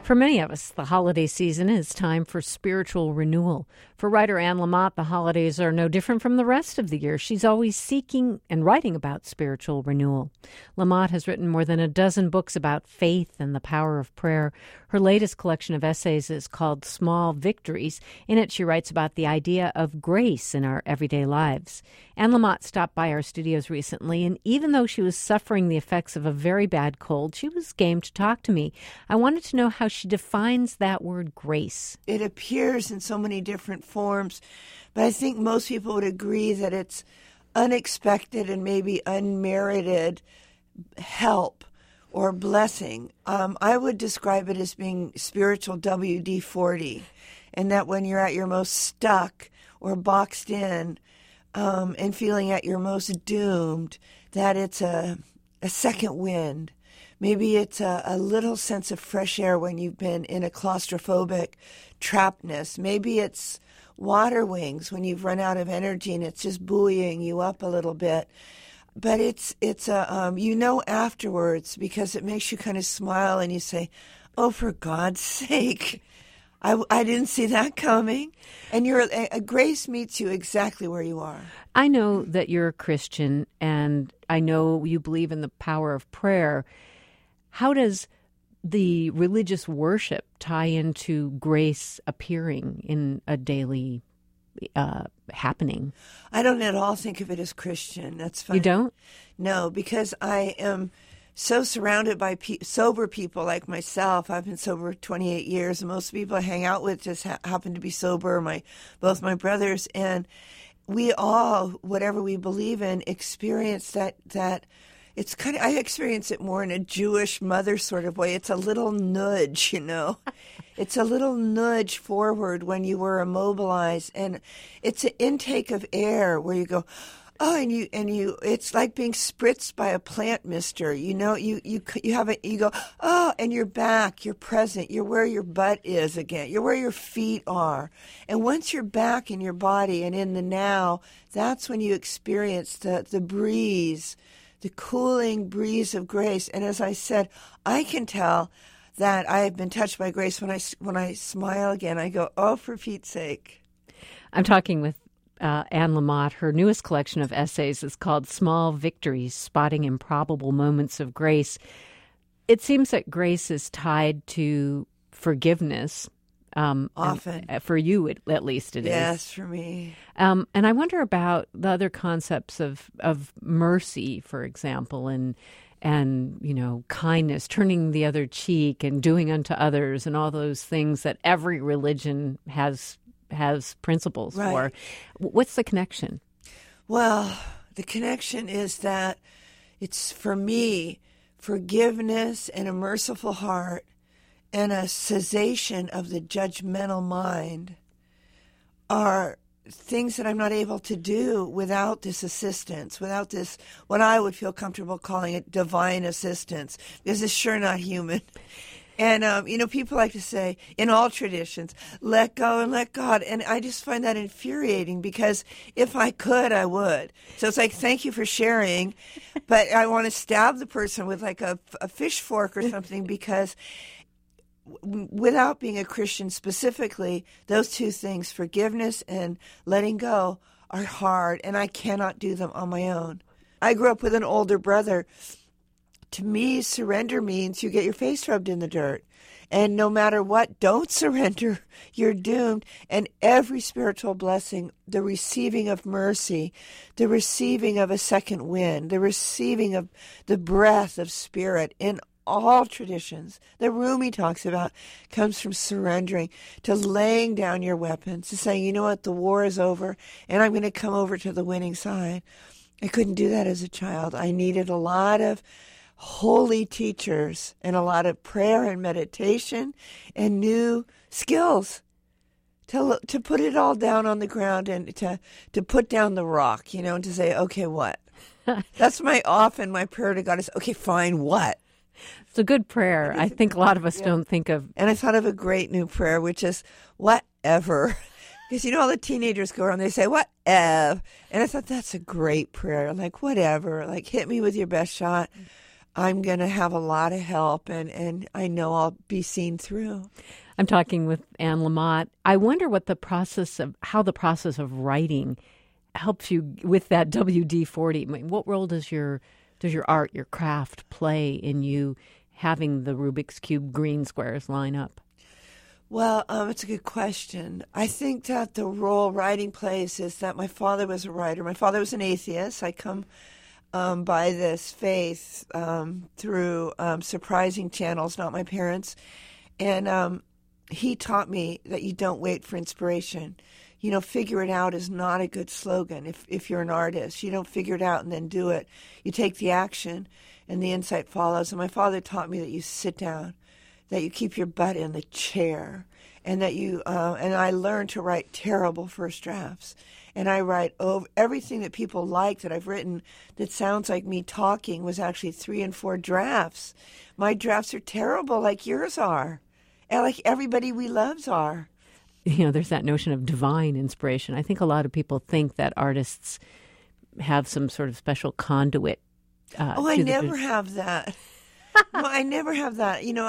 For many of us, the holiday season is time for spiritual renewal. For writer Anne Lamott, the holidays are no different from the rest of the year. She's always seeking and writing about spiritual renewal. Lamott has written more than a dozen books about faith and the power of prayer. Her latest collection of essays is called Small Victories. In it, she writes about the idea of grace in our everyday lives. Anne Lamott stopped by our studios recently, and even though she was suffering the effects of a very bad cold, she was game to talk to me. I wanted to know how she defines that word grace. It appears in so many different forms, but I think most people would agree that it's unexpected and maybe unmerited help or blessing. I would describe it as being spiritual WD-40, and that when you're at your most stuck or boxed in and feeling at your most doomed, that it's a second wind. Maybe it's a little sense of fresh air when you've been in a claustrophobic trappedness. Maybe it's water wings when you've run out of energy and it's just buoying you up a little bit. But it's afterwards, because it makes you kind of smile and you say, oh, for God's sake, I didn't see that coming. And a grace meets you exactly where you are. I know that you're a Christian, and I know you believe in the power of prayer. How does the religious worship tie into grace appearing in a daily happening? I don't at all think of it as Christian. That's fine. You don't? No, because I am so surrounded by sober people like myself. I've been sober 28 years, and most people I hang out with just happen to be sober, both my brothers. And we all, whatever we believe in, experience that. It's I experience it more in a Jewish mother sort of way. It's a little nudge, It's a little nudge forward when you were immobilized, and it's an intake of air where you go, oh, and you. It's like being spritzed by a plant mister. You have it. You go, oh, and you're back. You're present. You're where your butt is again. You're where your feet are. And once you're back in your body and in the now, that's when you experience the breeze. The cooling breeze of grace. And as I said, I can tell that I have been touched by grace when I smile again. I go, oh, for Pete's sake. I'm talking with Anne Lamott. Her newest collection of essays is called Small Victories, Spotting Improbable Moments of Grace. It seems that grace is tied to forgiveness. Often. For you, at least it is. Yes, for me. And I wonder about the other concepts of mercy, for example, and kindness, turning the other cheek and doing unto others and all those things that every religion has principles for. What's the connection? Well, the connection is that it's, for me, forgiveness and a merciful heart and a cessation of the judgmental mind are things that I'm not able to do without this assistance, without this, what I would feel comfortable calling it divine assistance, because it's sure not human. And, people like to say, in all traditions, let go and let God. And I just find that infuriating, because if I could, I would. So it's like, thank you for sharing, but I want to stab the person with like a fish fork or something, because without being a Christian specifically, those two things, forgiveness and letting go, are hard, and I cannot do them on my own. I grew up with an older brother. To me, surrender means you get your face rubbed in the dirt. And no matter what, don't surrender. You're doomed. And every spiritual blessing, the receiving of mercy, the receiving of a second wind, the receiving of the breath of spirit in all traditions that Rumi talks about, comes from surrendering, to laying down your weapons, to saying, you know what, the war is over, and I'm going to come over to the winning side. I couldn't do that as a child. I needed a lot of holy teachers and a lot of prayer and meditation and new skills to put it all down on the ground and to put down the rock, and to say, okay, what? That's my prayer to God is, okay, fine, what? It's a good prayer. I think a lot of us don't think of. And I thought of a great new prayer, which is whatever. Because, all the teenagers go around, they say, whatever. And I thought, that's a great prayer. Like, whatever. Like, hit me with your best shot. I'm going to have a lot of help, and I know I'll be seen through. I'm talking with Anne Lamott. I wonder how the process of writing helps you with that WD-40. I mean, what role does your art, your craft play in you having the Rubik's Cube green squares line up? Well, it's a good question. I think that the role writing plays is that my father was a writer. My father was an atheist. I come by this faith through surprising channels, not my parents. And he taught me that you don't wait for inspiration. You know, figure it out is not a good slogan. If you're an artist, you don't figure it out and then do it. You take the action and the insight follows. And my father taught me that you sit down, that you keep your butt in the chair, and that and I learned to write terrible first drafts. And I write over everything that people like that I've written that sounds like me talking was actually 3 and 4 drafts. My drafts are terrible like yours are, and like everybody we love's are. You know, there's that notion of divine inspiration. I think a lot of people think that artists have some sort of special conduit. I never have that. No, I never have that. You know,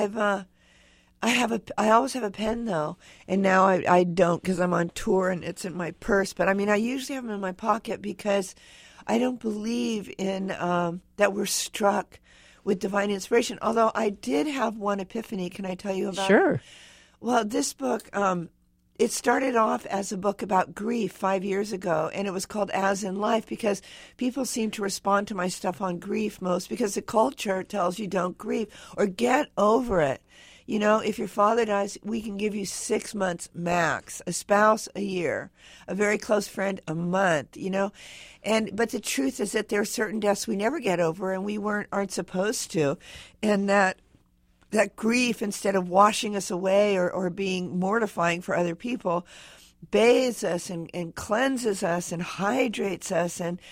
I always have a pen though, and now I don't because I'm on tour and it's in my purse. But I mean, I usually have them in my pocket because I don't believe in that we're struck with divine inspiration. Although I did have one epiphany. Can I tell you about it? Sure. Well, this book, it started off as a book about grief 5 years ago, and it was called As in Life because people seem to respond to my stuff on grief most because the culture tells you don't grieve or get over it. You know, if your father dies, we can give you 6 months max, a spouse a year, a very close friend a month, you know. But the truth is that there are certain deaths we never get over and we aren't supposed to, and that grief, instead of washing us away or being mortifying for other people, bathes us and cleanses us and hydrates us and,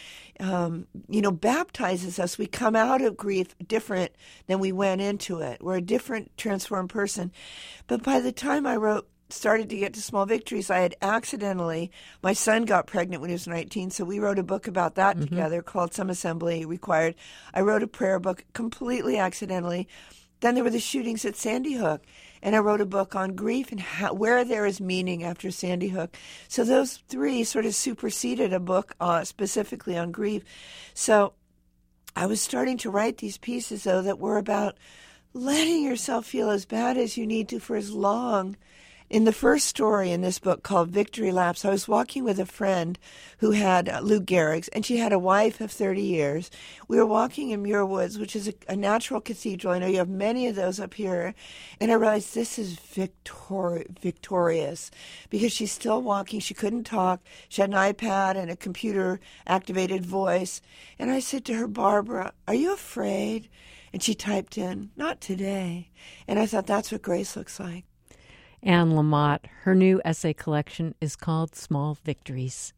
baptizes us. We come out of grief different than we went into it. We're a different, transformed person. But by the time I started to get to Small Victories, I had accidentally, my son got pregnant when he was 19, so we wrote a book about that together called Some Assembly Required. I wrote a prayer book completely accidentally. Then there were the shootings at Sandy Hook, and I wrote a book on grief and where there is meaning after Sandy Hook. So those 3 sort of superseded a book specifically on grief. So I was starting to write these pieces, though, that were about letting yourself feel as bad as you need to for as long. In the first story in this book called Victory Laps, I was walking with a friend who had Lou Gehrig's, and she had a wife of 30 years. We were walking in Muir Woods, which is a natural cathedral. I know you have many of those up here. And I realized this is victorious because she's still walking. She couldn't talk. She had an iPad and a computer-activated voice. And I said to her, Barbara, are you afraid? And she typed in, not today. And I thought, that's what grace looks like. Anne Lamott, her new essay collection is called Small Victories.